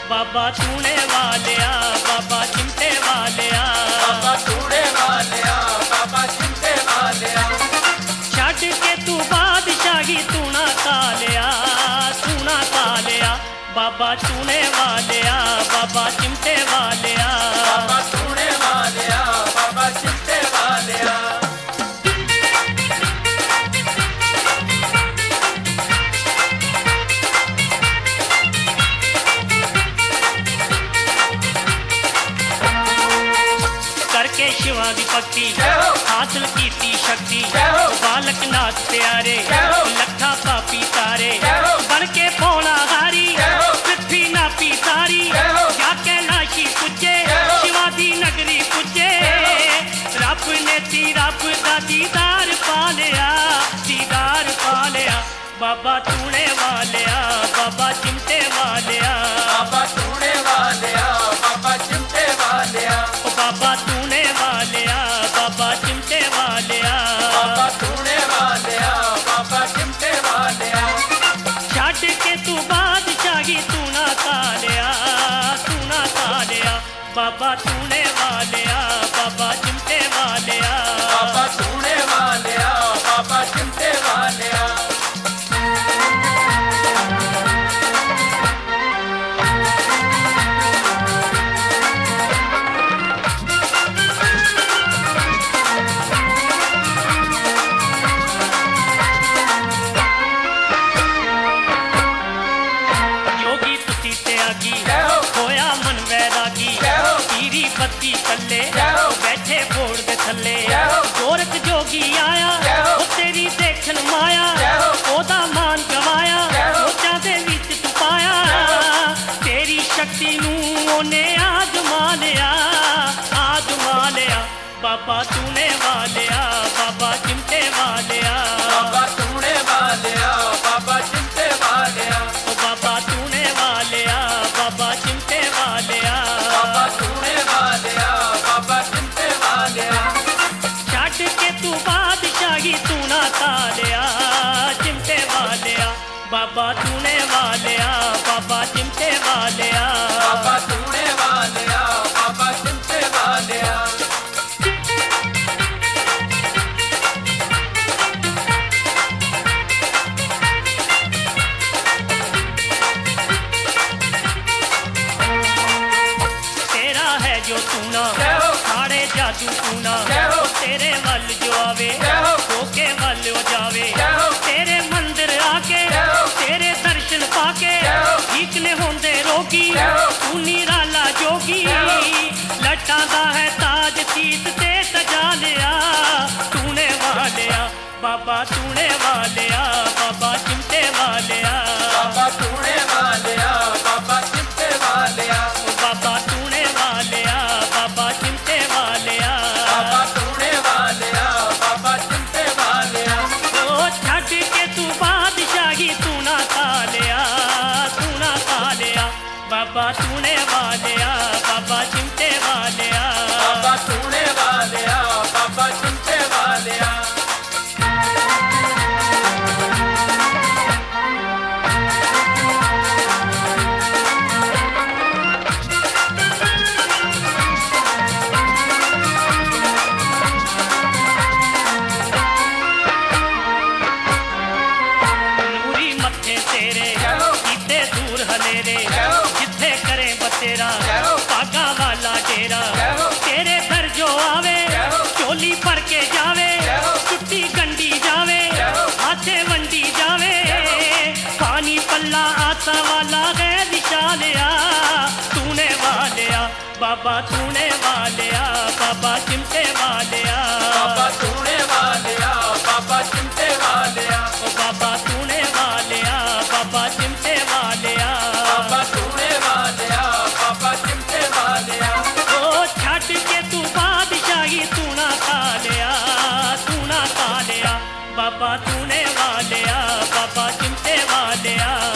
बाबा तूने वालिया बाबा चिमटे वालिया बाबा तूने वालिया बाबा चिमटे वालिया छड़ के तू बादशाही तू ना कालिया बाबा तूने वालिया बाबा चिमटे वालिया बाबा तूने वालिया बाबा चिमटे वालिया करके शिवा दी भक्ति हासिल कीती शक्ति बालक नाथ प्यारे लखा पापी तारे बन के पौना हारी पृथ्वी नापी तारी क्या कैलाशी पुजे शिवा दी नगरी पुजे रब ने ती रब दा दीदार पालिया बाबा तूने वालिया बाबा चिमटे वालिया बाबा तूने वालिया बाबा चिमटे वालिया बाबा तूने वालिया बाबा चिमटे वालिया बाबा तूने वालिया बाबा चिमटे वालिया छड़ के तू बादशाही तू ना कालिया बाबा तूने वालिया बाबा चिमटे वालिया बाबा तूने वालिया बाबा चिमटे वालिया होया मन वैरागी पीरी बत्ती थले बैठे बोड़ दे थले गोरख जोगी आया वो तेरी देखन माया ओदा मान गवाया सोचा दे विच तू पाया तेरी शक्ति नू ओने आजमा लिया बाबा तूने वालिया बाबा चिमटे वालिया बाबा तूने वालिया बाबा चिमटे वालिया बाबा तूने वालिया बाबा चिमटे वालिया बाबा तूने वालिया बाबा चिमटे वालिया छड़ के तू बादशाही तू ना कालिया चिमटे वालिया बाबा तूने वालिया बाबा चिमटे वालिया बाबा तूने वालिया बाबा चिमटे वालिया जो तूना सारे जादू तूना तेरे वल जो आवे होके वल हो जावे तेरे मंदिर आके तेरे दर्शन पाके ठीक ने होंदे रोगी तू निराला जोगी लटा दा है ताज तीत ते सजा लिया तूने वालिया बाबा तूने वालिया बाबा चिमटे वालिया बाबा तूने वालिया बाबा चिमटे वालिया बाबा तूने वालिया बाबा चिमटे वालिया बाबा तूने वालिया बाबा चिमटे वालिया ओ छड़ के तू बादशाही तू ना कालिया बाबा तूने वालिया बाबा चिमटे वालिया बाबा तूने वालिया बाबा चिमटे वालिया जिथे करे बतेरा पागा वाला डेरा तेरे घर जो आवे चोली भर के जावे छुट्टी गंडी जावे हाथे वंडी जावे पानी पल्ला आता वाला है विशालिया तूने वालिया बाबा तूने वालिया बाबा चिमटे वालिया बाबा तूने वालिया बाबा चिमटे वालिया बाबा तूने वालिया बाबा चिमटे वालिया बाबा तूने वालिया बाबा चिमटे वालिया ओ छड़ के तू बादशाही तू ना कालिया बाबा तूने वालिया बाबा चिमटे वालिया